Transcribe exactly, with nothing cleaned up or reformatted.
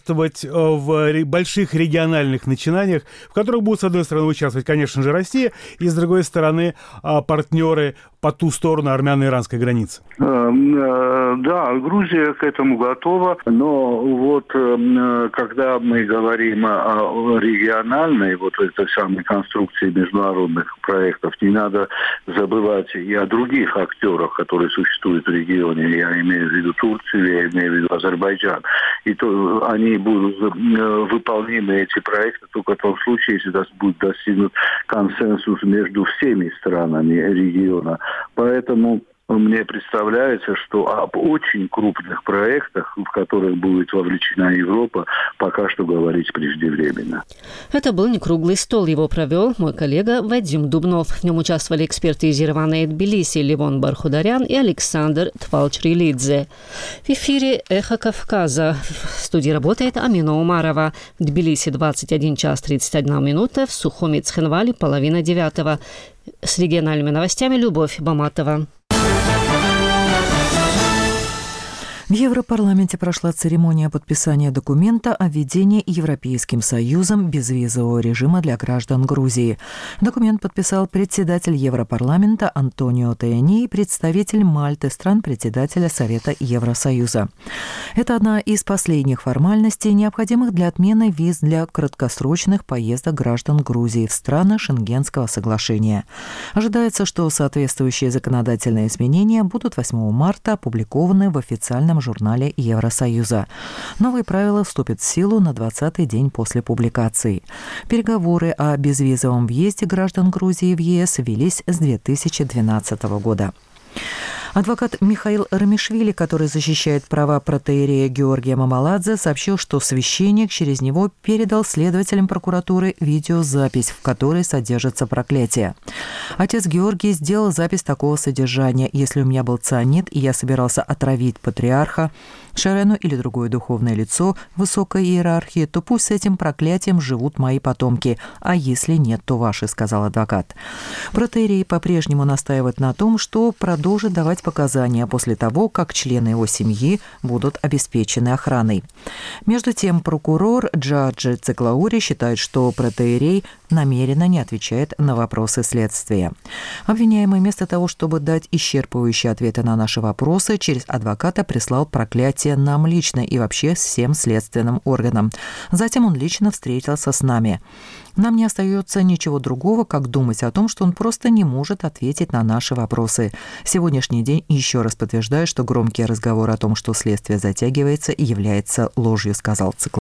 в больших региональных начинаниях, в которых будут, с одной стороны, участвовать, конечно же, Россия, и, с другой стороны, партнеры по ту сторону армяно-иранской границы. Да, Грузия к этому готова, но вот когда мы говорим о региональной вот этой самой конструкции международных проектов, не надо забывать и о других актерах, которые существуют в регионе. Я имею в виду Турцию, я имею в виду Азербайджан. И то они будут выполнимы, эти проекты, только в том случае, если будет достигнут консенсус между всеми странами региона. Поэтому мне представляется, что об очень крупных проектах, в которых будет вовлечена Европа, пока что говорить преждевременно. Это был не круглый стол. Его провел мой коллега Вадим Дубнов. В нем участвовали эксперты из Еревана и Тбилиси Левон Бархударян и Александр Твалчрилидзе. В эфире «Эхо Кавказа». В студии работает Амина Умарова. В Тбилиси двадцать один час тридцать одна минута. В Сухуми Цхинвале половина девятого. С региональными новостями Любовь Баматова. В Европарламенте прошла церемония подписания документа о введении Европейским Союзом безвизового режима для граждан Грузии. Документ подписал председатель Европарламента Антонио Таяни и представитель Мальты, стран-председателя Совета Евросоюза. Это одна из последних формальностей, необходимых для отмены виз для краткосрочных поездок граждан Грузии в страны Шенгенского соглашения. Ожидается, что соответствующие законодательные изменения будут восьмого марта опубликованы в официальном журнале Евросоюза. Новые правила вступят в силу на двадцатый день после публикации. Переговоры о безвизовом въезде граждан Грузии в ЕС велись с две тысячи двенадцатого года. Адвокат Михаил Рамишвили, который защищает права протоиерея Георгия Мамаладзе, сообщил, что священник через него передал следователям прокуратуры видеозапись, в которой содержится проклятие. Отец Георгий сделал запись такого содержания: «Если у меня был цианид, и я собирался отравить патриарха, Шерену или другое духовное лицо высокой иерархии, то пусть с этим проклятием живут мои потомки, а если нет, то ваши», — сказал адвокат. Протоиерей по-прежнему настаивает на том, что продолжит давать показания после того, как члены его семьи будут обеспечены охраной. Между тем, прокурор Джаджи Циклаури считает, что протоиерей намеренно не отвечает на вопросы следствия. Обвиняемый вместо того, чтобы дать исчерпывающие ответы на наши вопросы, через адвоката прислал проклятие нам лично и вообще всем следственным органам. Затем он лично встретился с нами. Нам не остается ничего другого, как думать о том, что он просто не может ответить на наши вопросы. Сегодняшний день еще раз подтверждает, что громкий разговор о том, что следствие затягивается, является ложью, сказал Циклаури.